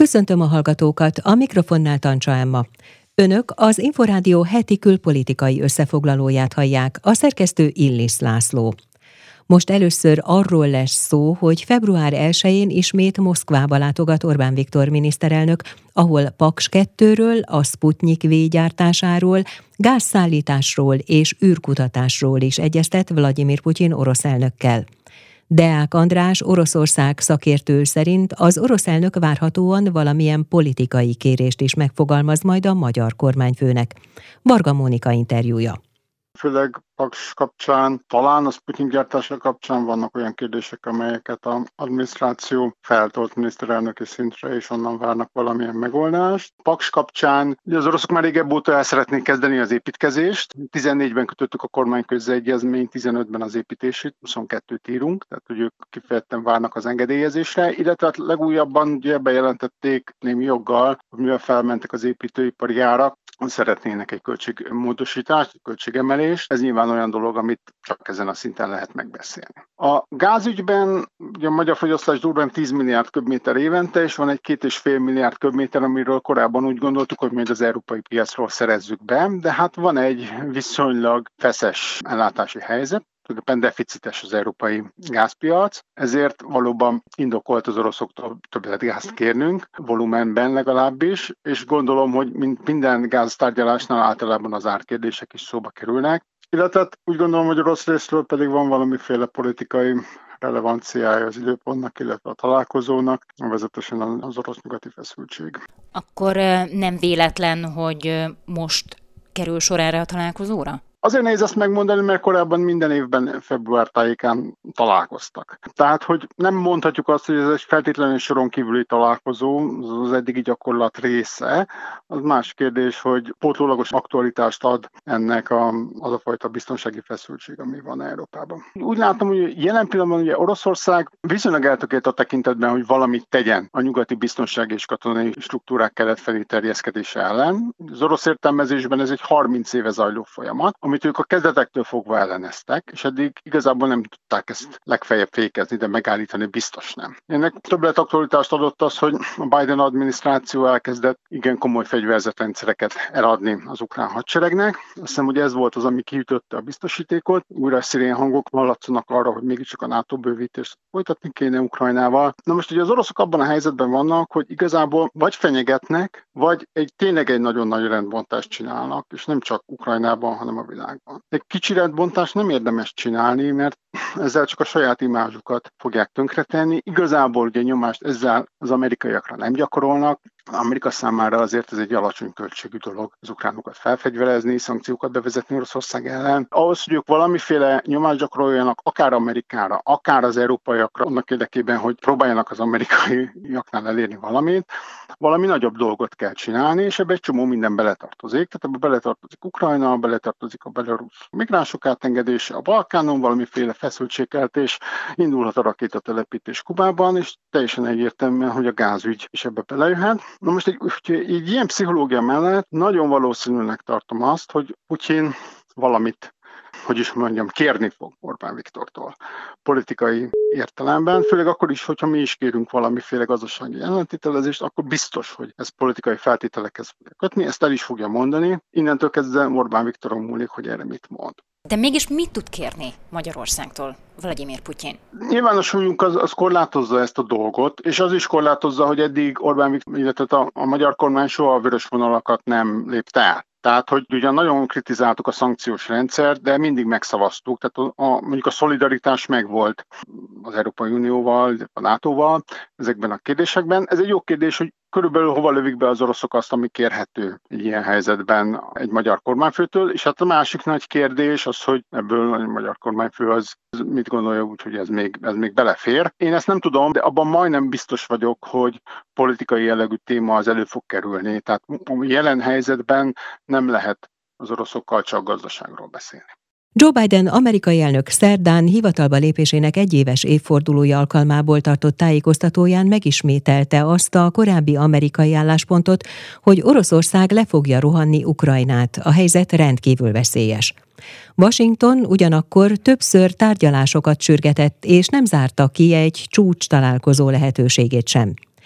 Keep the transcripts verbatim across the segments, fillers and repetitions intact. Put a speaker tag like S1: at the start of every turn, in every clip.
S1: Köszöntöm a hallgatókat, a mikrofonnál Tancsa Emma. Önök az Inforádió heti külpolitikai összefoglalóját hallják, a szerkesztő Illis László. Most először arról lesz szó, hogy február elsején ismét Moszkvába látogat Orbán Viktor miniszterelnök, ahol Paks kettőről, a Sputnik V gyártásáról, gázszállításról és űrkutatásról is egyeztet Vladimir Putyin orosz elnökkel. Deák András, Oroszország szakértő szerint az orosz elnök várhatóan valamilyen politikai kérést is megfogalmaz majd a magyar kormányfőnek. Varga Mónika interjúja.
S2: Főleg Paks kapcsán, talán a Sputnik gyártása kapcsán vannak olyan kérdések, amelyeket az adminisztráció feltolt miniszterelnöki szintre, és onnan várnak valamilyen megoldást. Paks kapcsán ugye az oroszok már régebb óta el szeretnék kezdeni az építkezést. tizennégyben kötöttük a kormányközi egyezményt, tizenötben az építését, huszonkettőt írunk, tehát hogy ők kifejezetten várnak az engedélyezésre, illetve hát legújabban ugye bejelentették némi joggal, hogy mivel felmentek az építőipari árak, szeretnének egy költségmódosítást, egy költségemelést. Ez nyilván olyan dolog, amit csak ezen a szinten lehet megbeszélni. A gázügyben ugye a magyar fogyasztás durván tíz milliárd köbméter évente, és van egy két és fél milliárd köbméter, amiről korábban úgy gondoltuk, hogy majd az európai piacról szerezzük be, de hát van egy viszonylag feszes ellátási helyzet, tulajdonképpen deficites az európai gázpiac, ezért valóban indokolt az oroszoktól többet gázt kérnünk, volumenben legalábbis, és gondolom, hogy minden gáztárgyalásnál általában az árkérdések is szóba kerülnek, illetve úgy gondolom, hogy a rossz részről pedig van valamiféle politikai relevanciája az időpontnak, illetve a találkozónak, vezetősen az orosz-nyugati feszültség.
S3: Akkor nem véletlen, hogy most kerül sor erre a találkozóra?
S2: Azért nehéz ezt megmondani, mert korábban minden évben február tájékán találkoztak. Tehát, hogy nem mondhatjuk azt, hogy ez egy feltétlenül soron kívüli találkozó, az eddigi gyakorlat része. Az más kérdés, hogy pótlólagos aktualitást ad ennek a, az a fajta biztonsági feszültség, ami van Európában. Úgy látom, hogy jelen pillanatban ugye Oroszország viszonylag eltökélt a tekintetben, hogy valamit tegyen a nyugati biztonsági és katonai struktúrák kelet-felé terjeszkedése ellen. Az orosz értelmezésben ez egy harminc éve zajló folyamat, amit ők a kezdetektől fogva elleneztek, és eddig igazából nem tudták ezt legfeljebb fékezni, de megállítani biztos nem. Ennek többlet aktualitást adott az, hogy a Biden adminisztráció elkezdett igen komoly fegyverzetrendszereket eladni az ukrán hadseregnek. Azt hiszem, hogy ez volt az, ami kiütötte a biztosítékot. Újra szirén hangok hallatszanak arra, hogy mégiscsak a NATO bővítést folytatni kéne Ukrajnával. Na most ugye az oroszok abban a helyzetben vannak, hogy igazából vagy fenyegetnek, vagy egy tényleg egy nagyon nagy rendbontást csinálnak, és nem csak Ukrajnában, hanem a világban. Egy kicsi rendbontást nem érdemes csinálni, mert ezzel csak a saját imázsukat fogják tönkretenni. Igazából ugye nyomást ezzel az amerikaiakra nem gyakorolnak. Amerika számára azért ez egy alacsony költségű dolog az ukránokat felfegyverezni, szankciókat bevezetni Oroszország ellen. Ahhoz, hogy ők valamiféle nyomást gyakoroljanak akár Amerikára, akár az európaiakra, annak érdekében, hogy próbáljanak az amerikaiaknál elérni valamit, valami nagyobb dolgot kell csinálni, és ebbe egy csomó minden beletartozik. Tehát ebbe beletartozik Ukrajna, beletartozik a belarusz migránsok átengedése, a Balkánon valamiféle feszültségkeltés, indulhat a rakétatelepítés Kubában, és teljesen egyértelműen, hogy a gázügy is ebbe belejöhet. Na most egy, egy ilyen pszichológia mellett nagyon valószínűnek tartom azt, hogy Putyin valamit, hogy is mondjam, kérni fog Orbán Viktortól politikai értelemben, főleg akkor is, hogyha mi is kérünk valamiféle gazdasági ellentételezést, akkor biztos, hogy ez politikai feltételekhez fogja kötni, ezt el is fogja mondani. Innentől kezdve Orbán Viktoron múlik, hogy erre mit mond.
S3: De mégis mit tud kérni Magyarországtól Vladimir Putyin?
S2: Nyilván a súlyunk az, az korlátozza ezt a dolgot, és az is korlátozza, hogy eddig Orbán Viktor, illetve a, a magyar kormány soha a vörös vonalakat nem lépte át. Tehát, hogy ugyan nagyon kritizáltuk a szankciós rendszert, de mindig megszavaztuk. Tehát a, a, mondjuk a szolidaritás megvolt az Európai Unióval, a nátóval ezekben a kérdésekben. Ez egy jó kérdés, hogy körülbelül hova lövik be az oroszok azt, ami kérhető egy ilyen helyzetben egy magyar kormányfőtől, és hát a másik nagy kérdés az, hogy ebből a magyar kormányfő az mit gondolja úgy, hogy ez még, ez még belefér. Én ezt nem tudom, de abban majdnem biztos vagyok, hogy politikai jellegű téma az elő fog kerülni. Tehát a jelen helyzetben nem lehet az oroszokkal csak gazdaságról beszélni.
S1: Joe Biden amerikai elnök szerdán hivatalba lépésének egyéves évfordulója alkalmából tartott tájékoztatóján megismételte azt a korábbi amerikai álláspontot, hogy Oroszország le fogja rohanni Ukrajnát, a helyzet rendkívül veszélyes. Washington ugyanakkor többször tárgyalásokat sürgetett, és nem zárta ki egy csúcs találkozó lehetőségét sem.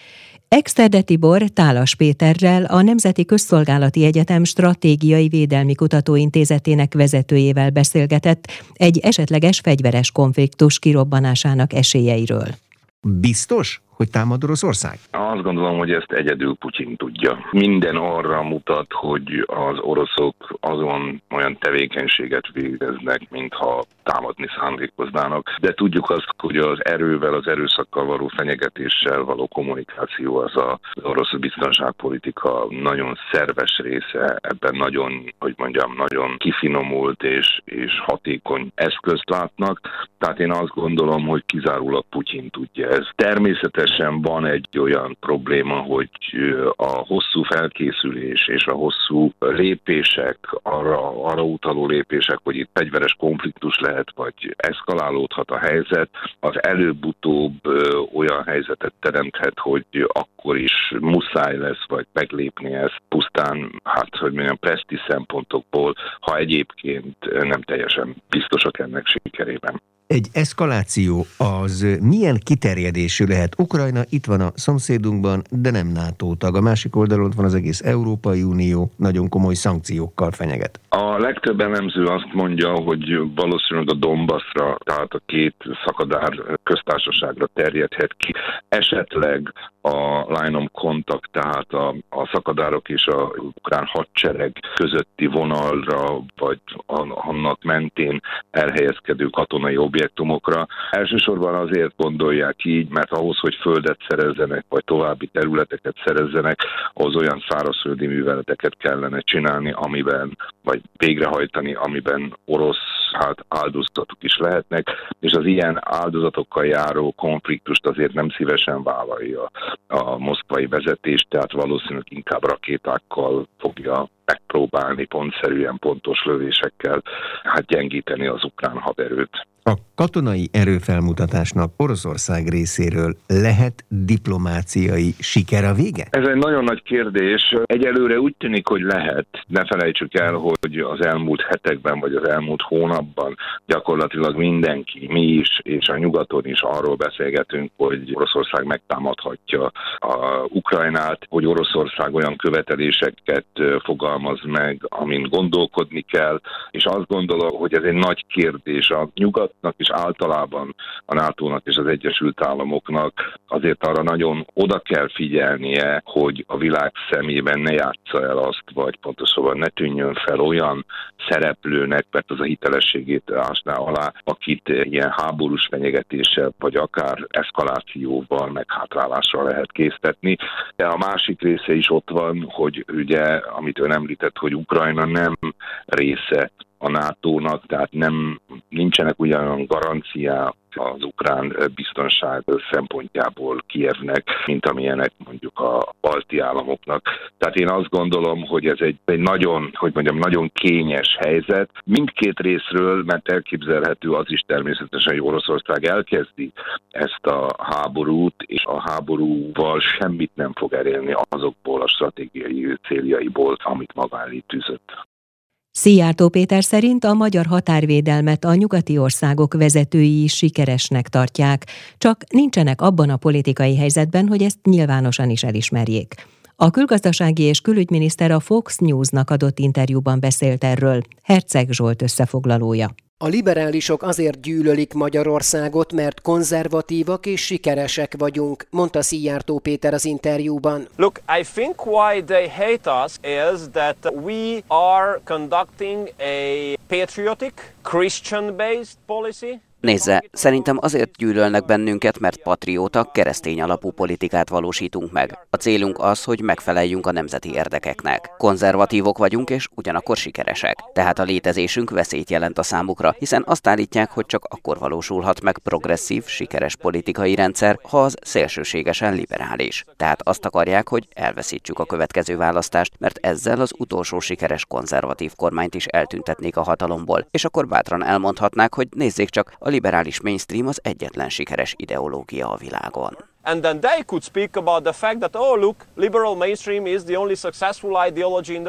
S1: Exterde Tibor Tálas Péterrel, a Nemzeti Közszolgálati Egyetem Stratégiai Védelmi Kutatóintézetének vezetőjével beszélgetett egy esetleges fegyveres konfliktus kirobbanásának esélyeiről.
S4: Biztos, hogy támad Oroszország?
S5: Azt gondolom, hogy ezt egyedül Putyin tudja. Minden arra mutat, hogy az oroszok azon olyan tevékenységet végeznek, mintha támadni szándékoznának. De tudjuk azt, hogy az erővel, az erőszakkal való fenyegetéssel való kommunikáció az az orosz biztonságpolitika nagyon szerves része. Ebben nagyon, hogy mondjam, nagyon kifinomult és, és hatékony eszközt látnak. Tehát én azt gondolom, hogy kizárólag Putyin tudja ezt. Természetesen van egy olyan probléma, hogy a hosszú felkészülés és a hosszú lépések, arra, arra utaló lépések, hogy itt fegyveres konfliktus lehet, vagy eszkalálódhat a helyzet, az előbb-utóbb ö, olyan helyzetet teremthet, hogy akkor is muszáj lesz, vagy meglépni ezt pusztán, hát hogy mondjam, presztízs szempontokból, ha egyébként nem teljesen biztosak ennek sikerében.
S4: Egy eszkaláció az milyen kiterjedésű lehet? Ukrajna itt van a szomszédunkban, de nem NATO tag. A másik oldalon van az egész Európai Unió, nagyon komoly szankciókkal fenyeget.
S5: A legtöbb elemző azt mondja, hogy valószínűleg a Donbassra, tehát a két szakadár köztársaságra terjedhet ki. Esetleg a line of contact, tehát a, a szakadárok és a ukrán hadsereg közötti vonalra, vagy annak mentén elhelyezkedő katonai objektumokra. Elsősorban azért gondolják így, mert ahhoz, hogy földet szerezzenek, vagy további területeket szerezzenek, ahhoz olyan szárazföldi műveleteket kellene csinálni, amiben, vagy végrehajtani, amiben orosz hát áldozatok is lehetnek, és az ilyen áldozatokkal járó konfliktust azért nem szívesen vállalja a moszkvai vezetés, tehát valószínűleg inkább rakétákkal fogja megpróbálni pontszerűen, pontos lövésekkel hát gyengíteni az ukrán haderőt.
S4: A katonai erőfelmutatásnak Oroszország részéről lehet diplomáciai siker a vége?
S5: Ez egy nagyon nagy kérdés. Egyelőre úgy tűnik, hogy lehet. Ne felejtsük el, hogy az elmúlt hetekben, vagy az elmúlt hónapban gyakorlatilag mindenki, mi is, és a nyugaton is arról beszélgetünk, hogy Oroszország megtámadhatja a Ukrajnát, hogy Oroszország olyan követeléseket fogalmaz meg, amin gondolkodni kell, és azt gondolom, hogy ez egy nagy kérdés a nyugat és általában a nátónak és az Egyesült Államoknak azért arra nagyon oda kell figyelnie, hogy a világ szemében ne játsza el azt, vagy pontosabban ne tűnjön fel olyan szereplőnek, mert az a hitelességét ásná alá, akit ilyen háborús fenyegetéssel, vagy akár eszkalációval, meg hátrálásra lehet késztetni. De a másik része is ott van, hogy ugye, amit ön említett, hogy Ukrajna nem része a nátónak, tehát nem, nincsenek ugyanolyan garanciák az ukrán biztonság szempontjából Kijevnek, mint amilyenek mondjuk a balti államoknak. Tehát én azt gondolom, hogy ez egy, egy nagyon, hogy mondjam, nagyon kényes helyzet. Mindkét részről, mert elképzelhető az is természetesen, hogy Oroszország elkezdi ezt a háborút, és a háborúval semmit nem fog elérni azokból a stratégiai céljaiból, amit maga elé tűzött.
S1: Szijjártó Péter szerint a magyar határvédelmet a nyugati országok vezetői is sikeresnek tartják, csak nincsenek abban a politikai helyzetben, hogy ezt nyilvánosan is elismerjék. A külgazdasági és külügyminiszter a Fox News-nak adott interjúban beszélt erről, Herceg Zsolt összefoglalója.
S6: A liberálisok azért gyűlölik Magyarországot, mert konzervatívak és sikeresek vagyunk, mondta Szijjártó Péter az interjúban.
S7: Look, I think why they hate us is that we are conducting a patriotic, Christian-based policy.
S8: Nézze, szerintem azért gyűlölnek bennünket, mert patrióta, keresztény alapú politikát valósítunk meg. A célunk az, hogy megfeleljünk a nemzeti érdekeknek. Konzervatívok vagyunk, és ugyanakkor sikeresek. Tehát a létezésünk veszélyt jelent a számukra, hiszen azt állítják, hogy csak akkor valósulhat meg progresszív, sikeres politikai rendszer, ha az szélsőségesen liberális. Tehát azt akarják, hogy elveszítsük a következő választást, mert ezzel az utolsó sikeres konzervatív kormányt is eltüntetnék a hatalomból, és akkor bátran elmondhatnák, hogy nézzék csak, a liberális mainstream az egyetlen sikeres ideológia a világon.
S7: And then they could speak about the fact that, oh look, liberal mainstream is the only successful ideology in the world.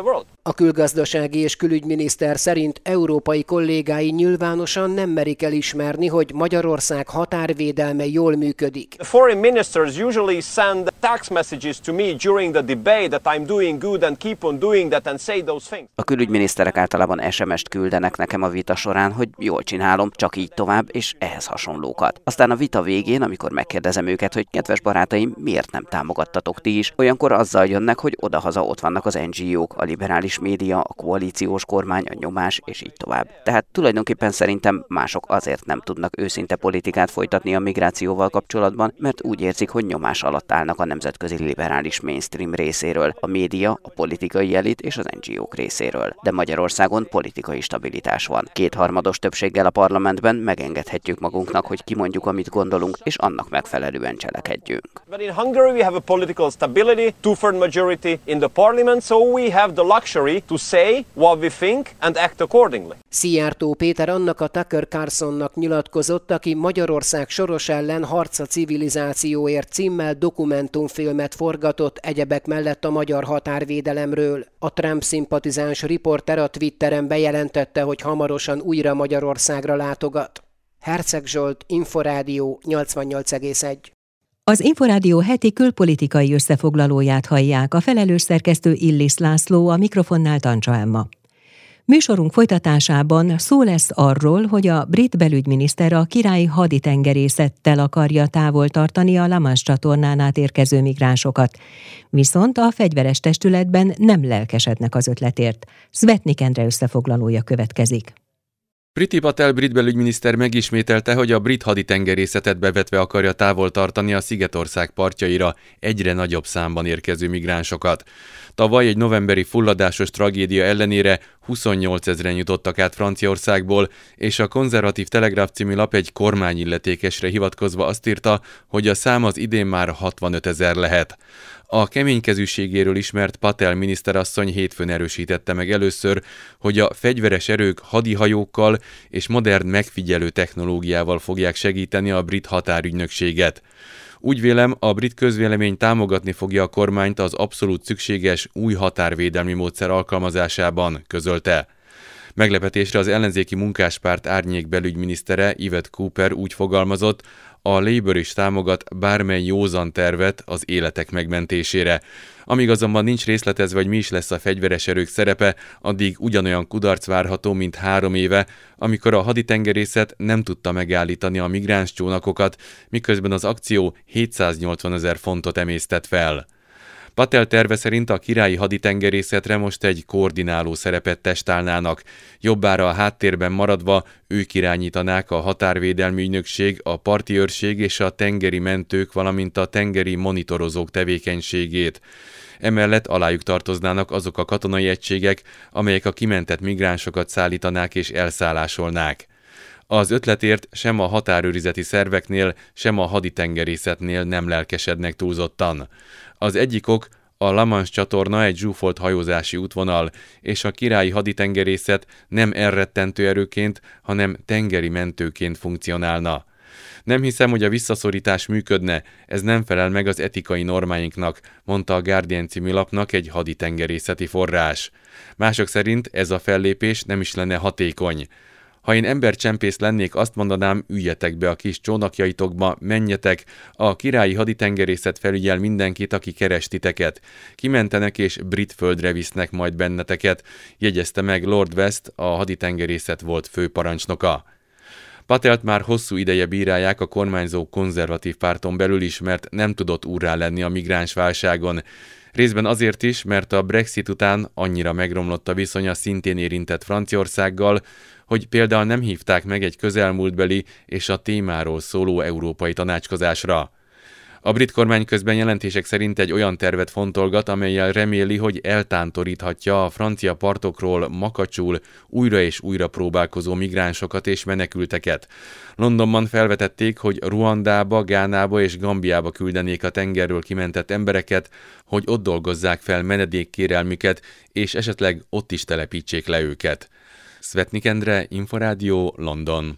S6: A külgazdasági és külügyminiszter szerint európai kollégái nyilvánosan nem merik elismerni, hogy Magyarország határvédelme jól működik.
S7: The foreign ministers usually send text messages to me during the debate that I'm doing good and keep on doing that and say those things.
S8: A külügyminiszterek általában es em est küldenek nekem a vita során, hogy jól csinálom, csak így tovább, és ehhez hasonlókat. Aztán a vita végén, amikor megkérdezem őket, hogy kedves barátaim, miért nem támogattatok ti is, olyankor azzal jönnek, hogy odahaza ott vannak az en gé ók, a liberális média, a koalíciós kormány, a nyomás, és így tovább. Tehát tulajdonképpen szerintem mások azért nem tudnak őszinte politikát folytatni a migrációval kapcsolatban, mert úgy érzik, hogy nyomás alatt állnak a nemzetközi liberális mainstream részéről, a média, a politikai elit és az en gé ók részéről. De Magyarországon politikai stabilitás van. Kétharmados többséggel a parlamentben megengedhetjük magunknak, hogy kimondjuk, amit gondolunk, és annak megfelelően cselekedjünk.
S7: But in Hungary we have a political stability, two-third majority in the parliament, so we have the luxury to say what we think and act accordingly.
S6: Szijjártó Péter annak a Tucker Carlsonnak nyilatkozott, aki Magyarország Soros ellen harc a civilizációért címmel dokumentumfilmet forgatott egyebek mellett a magyar határvédelemről. A Trump szimpatizáns riporter a Twitteren bejelentette, hogy hamarosan újra Magyarországra látogat. Herceg Zsolt, Inforádió nyolcvannyolc egész egy.
S1: Az Inforádió heti külpolitikai összefoglalóját hallják, a felelős szerkesztő Illis László, a mikrofonnál Tancsa Emma. Műsorunk folytatásában szó lesz arról, hogy a brit belügyminiszter a királyi haditengerészettel akarja távol tartani a La Manche csatornán át érkező migránsokat. Viszont a fegyveres testületben nem lelkesednek az ötletért. Svetnik Endre összefoglalója következik.
S9: Priti Patel brit belügyminiszter megismételte, hogy a brit haditengerészetet bevetve akarja távol tartani a Szigetország partjaira egyre nagyobb számban érkező migránsokat. Tavaly egy novemberi fulladásos tragédia ellenére huszonnyolcezren jutottak át Franciaországból, és a Konzervatív Telegraf című lap egy kormányilletékesre hivatkozva azt írta, hogy a szám az idén már hatvanötezer lehet. A keménykezűségéről ismert Patel miniszterasszony hétfőn erősítette meg először, hogy a fegyveres erők hadihajókkal és modern megfigyelő technológiával fogják segíteni a brit határügynökséget. Úgy vélem, a brit közvélemény támogatni fogja a kormányt az abszolút szükséges új határvédelmi módszer alkalmazásában, közölte. Meglepetésre az ellenzéki munkáspárt árnyék belügyminisztere Yvette Cooper úgy fogalmazott, a Labour is támogat bármely józan tervet az életek megmentésére. Amíg azonban nincs részletezve, hogy mi is lesz a fegyveres erők szerepe, addig ugyanolyan kudarc várható, mint három éve, amikor a haditengerészet nem tudta megállítani a migráns csónakokat, miközben az akció hétszáznyolcvanezer fontot emésztett fel. Patel terve szerint a királyi haditengerészetre most egy koordináló szerepet testálnának. Jobbára a háttérben maradva ők irányítanák a határvédelmi ügynökség, a parti őrség és a tengeri mentők, valamint a tengeri monitorozók tevékenységét. Emellett alájuk tartoznának azok a katonai egységek, amelyek a kimentett migránsokat szállítanák és elszállásolnák. Az ötletért sem a határőrizeti szerveknél, sem a haditengerészetnél nem lelkesednek túlzottan. Az egyik ok, a La Manche csatorna egy zsúfolt hajózási útvonal, és a királyi haditengerészet nem elrettentő erőként, hanem tengeri mentőként funkcionálna. Nem hiszem, hogy a visszaszorítás működne, ez nem felel meg az etikai normáinknak, mondta a Guardian című lapnak egy haditengerészeti forrás. Mások szerint ez a fellépés nem is lenne hatékony. Ha én embercsempész lennék, azt mondanám, üljetek be a kis csónakjaitokba, menjetek, a királyi haditengerészet felügyel mindenkit, aki keres titeket. Kimentenek és brit földre visznek majd benneteket, jegyezte meg Lord West, a haditengerészet volt főparancsnoka. Patelt már hosszú ideje bírálják a kormányzó konzervatív párton belül is, mert nem tudott úrrá lenni a migráns válságon. Részben azért is, mert a Brexit után annyira megromlott a viszony a szintén érintett Franciaországgal, hogy például nem hívták meg egy közelmúltbeli és a témáról szóló európai tanácskozásra. A brit kormány közben jelentések szerint egy olyan tervet fontolgat, amellyel reméli, hogy eltántoríthatja a francia partokról makacsul újra és újra próbálkozó migránsokat és menekülteket. Londonban felvetették, hogy Ruandába, Gánába és Gambiába küldenék a tengerről kimentett embereket, hogy ott dolgozzák fel menedékkérelmüket, és esetleg ott is telepítsék le őket. Svetnik Endre, Inforádió, London.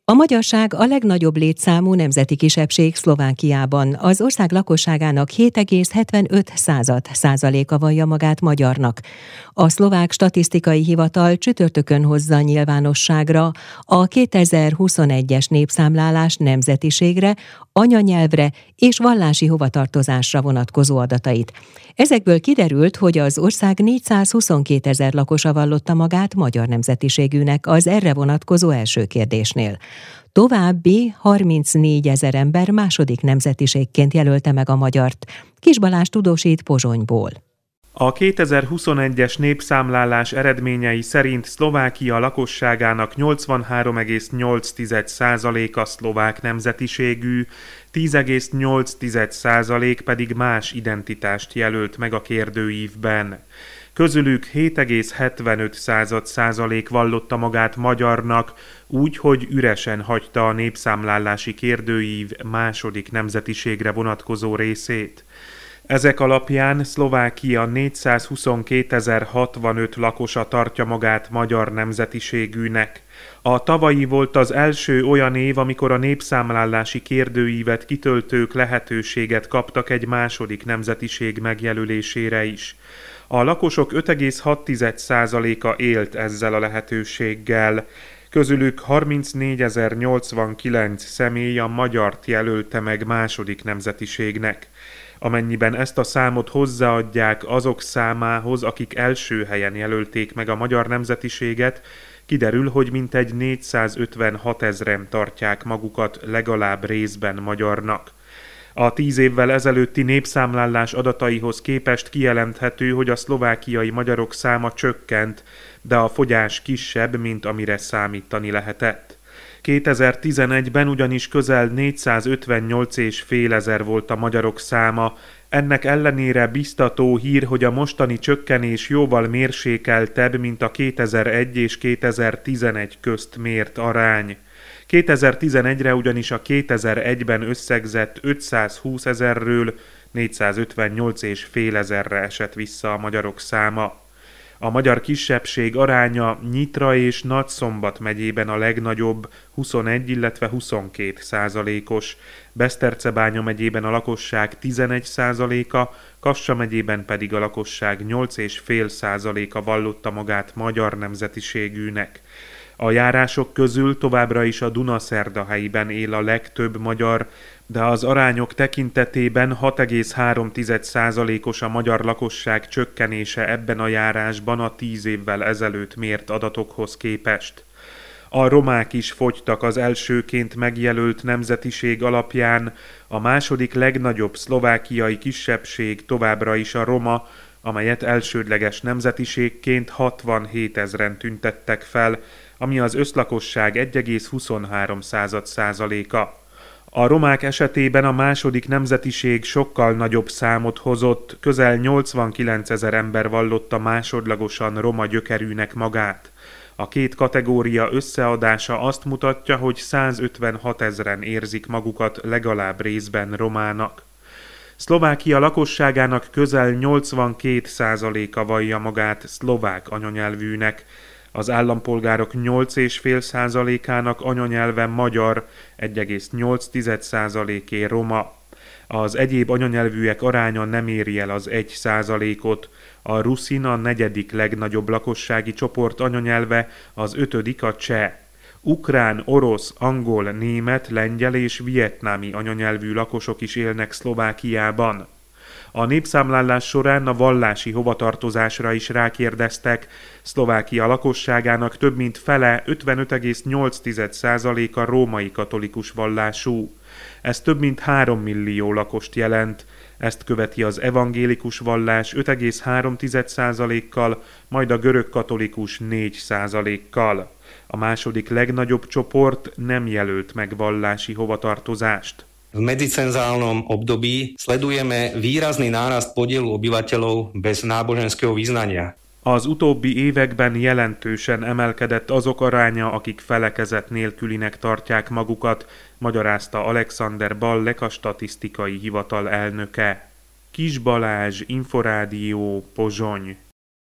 S1: A magyarság a legnagyobb létszámú nemzeti kisebbség Szlovákiában. Az ország lakosságának hét egész hetvenöt százaléka vallja magát magyarnak. A szlovák statisztikai hivatal csütörtökön hozza nyilvánosságra a kétezer-huszonegyes népszámlálás nemzetiségre, anyanyelvre és vallási hovatartozásra vonatkozó adatait. Ezekből kiderült, hogy az ország négyszázhuszonkétezer lakosa vallotta magát magyar nemzetiségűnek az erre vonatkozó első kérdésnél. További harmincnégyezer ember második nemzetiségként jelölte meg a magyart. Kis Balázs tudósít Pozsonyból.
S10: A kétezer-huszonegyes népszámlálás eredményei szerint Szlovákia lakosságának nyolcvanhárom egész nyolc százaléka szlovák nemzetiségű, tíz egész nyolc százalék pedig más identitást jelölt meg a kérdőívben. Közülük hét egész hetvenöt százalék vallotta magát magyarnak, úgy, hogy üresen hagyta a népszámlálási kérdőív második nemzetiségre vonatkozó részét. Ezek alapján Szlovákia négyszázhuszonkétezer-hatvanöt lakosa tartja magát magyar nemzetiségűnek. A tavalyi volt az első olyan év, amikor a népszámlálási kérdőívet kitöltők lehetőséget kaptak egy második nemzetiség megjelölésére is. A lakosok öt egész hat százaléka élt ezzel a lehetőséggel. Közülük harmincnégyezer-nyolcvankilenc személy a magyart jelölte meg második nemzetiségnek. Amennyiben ezt a számot hozzáadják azok számához, akik első helyen jelölték meg a magyar nemzetiséget, kiderül, hogy mintegy négyszázötvenhat ezren tartják magukat legalább részben magyarnak. A tíz évvel ezelőtti népszámlálás adataihoz képest kijelenthető, hogy a szlovákiai magyarok száma csökkent, de a fogyás kisebb, mint amire számítani lehetett. kétezer-tizenegyben ugyanis közel négyszázötvennyolc egész öt ezer volt a magyarok száma. Ennek ellenére biztató hír, hogy a mostani csökkenés jóval mérsékeltebb, mint a kétezer-egy és kétezer-tizenegy közt mért arány. kétezer-tizenegyre ugyanis a kétezer-egyben összegzett ötszázhúsz ezerről négyszázötvennyolc egész öt ezerre esett vissza a magyarok száma. A magyar kisebbség aránya Nyitra és Nagyszombat megyében a legnagyobb, huszonegy, illetve huszonkét százalékos. Besztercebánya megyében a lakosság tizenegy százaléka, Kassa megyében pedig a lakosság nyolc egész öt százaléka vallotta magát magyar nemzetiségűnek. A járások közül továbbra is a Dunaszerdahelyiben él a legtöbb magyar, de az arányok tekintetében hat egész három százalékos a magyar lakosság csökkenése ebben a járásban a tíz évvel ezelőtt mért adatokhoz képest. A romák is fogytak az elsőként megjelölt nemzetiség alapján, a második legnagyobb szlovákiai kisebbség továbbra is a roma, amelyet elsődleges nemzetiségként hatvanhét ezren tüntettek fel, ami az összlakosság egy egész huszonhárom százaléka. A romák esetében a második nemzetiség sokkal nagyobb számot hozott, közel nyolcvankilenc ezer ember vallotta másodlagosan roma gyökerűnek magát. A két kategória összeadása azt mutatja, hogy százötvenhat ezren érzik magukat legalább részben romának. Szlovákia lakosságának közel nyolcvankét százaléka vallja magát szlovák anyanyelvűnek. Az állampolgárok nyolc egész öt százalékának anyanyelve magyar, egy egész nyolc százaléké roma. Az egyéb anyanyelvűek aránya nem éri el az egy százalékot. A ruszin a negyedik legnagyobb lakossági csoport anyanyelve, az ötödik a cseh. Ukrán, orosz, angol, német, lengyel és vietnámi anyanyelvű lakosok is élnek Szlovákiában. A népszámlálás során a vallási hovatartozásra is rákérdeztek. Szlovákia lakosságának több mint fele, ötvenöt egész nyolc százaléka római katolikus vallású. Ez több mint három millió lakost jelent. Ezt követi az evangélikus vallás öt egész három százalékkal, majd a görög katolikus négy százalékkal. A második legnagyobb csoport nem jelölt meg vallási hovatartozást.
S11: V medzicenzálnom období sledujeme výrazný nárast podielu obyvateľov bez náboženského vyznania.
S10: Az utóbbi években jelentősen emelkedett azok aránya, akik felekezet nélkülinek tartják magukat, magyarázta Alexander Ballek, a statisztikai hivatal elnöke. Kis Balázs, Inforádió, Pozsony.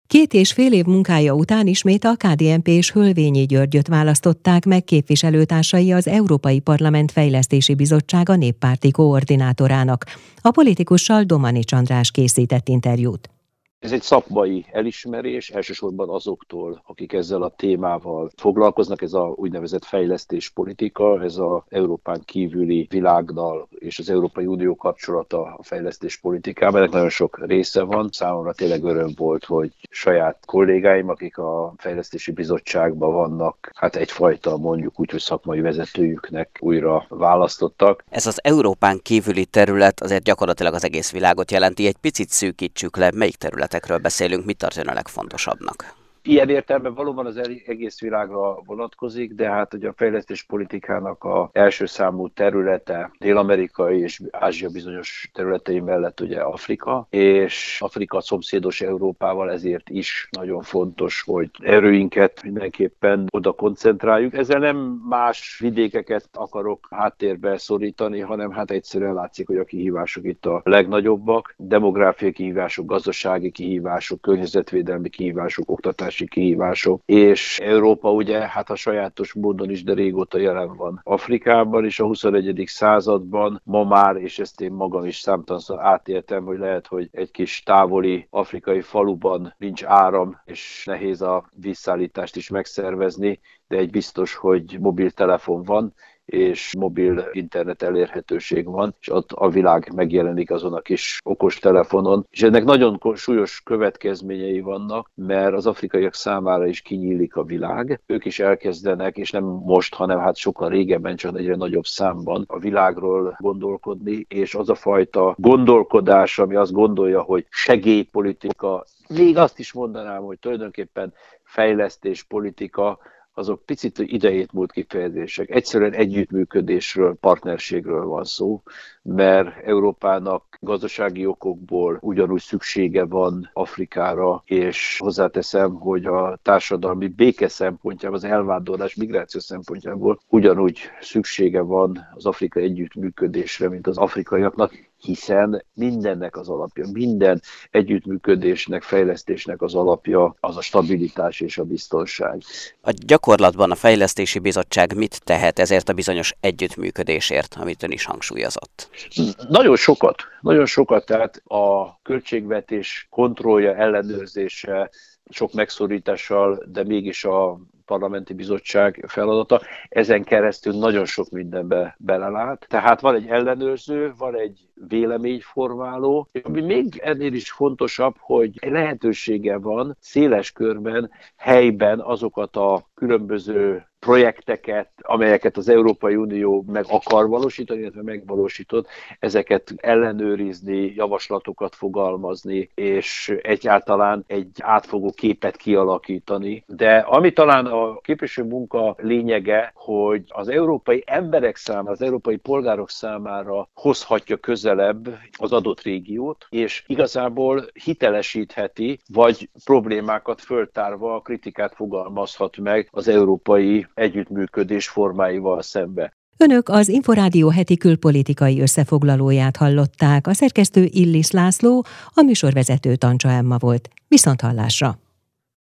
S1: Két és fél év munkája után ismét a ká dé en pé és Hölvényi Györgyöt választották meg képviselőtársai az Európai Parlament Fejlesztési Bizottsága néppárti koordinátorának. A politikussal Domanics András készített interjút.
S12: Ez egy szakmai elismerés, elsősorban azoktól, akik ezzel a témával foglalkoznak, ez a úgynevezett fejlesztéspolitika, ez az Európán kívüli világdal és az Európai Unió kapcsolata a fejlesztéspolitikában. Ennek nagyon sok része van. Számomra tényleg öröm volt, hogy saját kollégáim, akik a Fejlesztési Bizottságban vannak, hát egyfajta mondjuk úgy, hogy szakmai vezetőjüknek újra választottak.
S8: Ez az Európán kívüli terület azért gyakorlatilag az egész világot jelenti. Egy picit szűkítsük le, melyik terület beszélünk, mit tartson a legfontosabbnak?
S12: Ilyen értelemben valóban az egész világra vonatkozik, de hát ugye a fejlesztéspolitikának az első számú területe Dél-Amerika és Ázsia bizonyos területei mellett ugye Afrika, és Afrika szomszédos Európával, ezért is nagyon fontos, hogy erőinket mindenképpen oda koncentráljuk. Ezzel nem más vidékeket akarok háttérbe szorítani, hanem hát egyszerűen látszik, hogy a kihívások itt a legnagyobbak. Demográfiai kihívások, gazdasági kihívások, környezetvédelmi kihívások, oktatás kihívások, és Európa ugye hát a sajátos módon is, de régóta jelen van Afrikában, és a huszonegyedik században ma már, és ezt én magam is számtalanszor átéltem, hogy lehet, hogy egy kis távoli afrikai faluban nincs áram, és nehéz a vízszállítást is megszervezni, de egy biztos, hogy mobiltelefon van, és mobil internet elérhetőség van, és ott a világ megjelenik azon a kis okos telefonon. És ennek nagyon súlyos következményei vannak, mert az afrikaiak számára is kinyílik a világ. Ők is elkezdenek, és nem most, hanem hát sokkal régebben, csak egyre nagyobb számban a világról gondolkodni, és az a fajta gondolkodás, ami azt gondolja, hogy segélypolitika, még azt is mondanám, hogy tulajdonképpen fejlesztéspolitika, azok picit idejét múlt kifejezések. Egyszerűen együttműködésről, partnerségről van szó, mert Európának gazdasági okokból ugyanúgy szüksége van Afrikára, és hozzáteszem, hogy a társadalmi béke szempontjából, az elvándorlás, migráció szempontjából ugyanúgy szüksége van az afrikai együttműködésre, mint az afrikaiaknak, hiszen mindennek az alapja, minden együttműködésnek, fejlesztésnek az alapja az a stabilitás és a biztonság.
S8: A gyakorlatban a Fejlesztési Bizottság mit tehet ezért a bizonyos együttműködésért, amit ön is hangsúlyozott?
S12: Nagyon sokat, nagyon sokat, tehát a költségvetés kontrollja, ellenőrzése, sok megszorítással, de mégis a parlamenti bizottság feladata. Ezen keresztül nagyon sok mindenbe belelát. Tehát van egy ellenőrző, van egy véleményformáló, ami még ennél is fontosabb, hogy lehetősége van széles körben, helyben azokat a különböző projekteket, amelyeket az Európai Unió meg akar valósítani, illetve megvalósított, ezeket ellenőrizni, javaslatokat fogalmazni, és egyáltalán egy átfogó képet kialakítani. De ami talán a képviselő munka lényege, hogy az európai emberek számára, az európai polgárok számára hozhatja közelebb az adott régiót, és igazából hitelesítheti, vagy problémákat föltárva kritikát fogalmazhat meg az európai együttműködés formáival szembe.
S1: Önök az Inforádió heti külpolitikai összefoglalóját hallották, a szerkesztő Illis László, a műsorvezető Tancsa Emma volt. Viszonthallásra!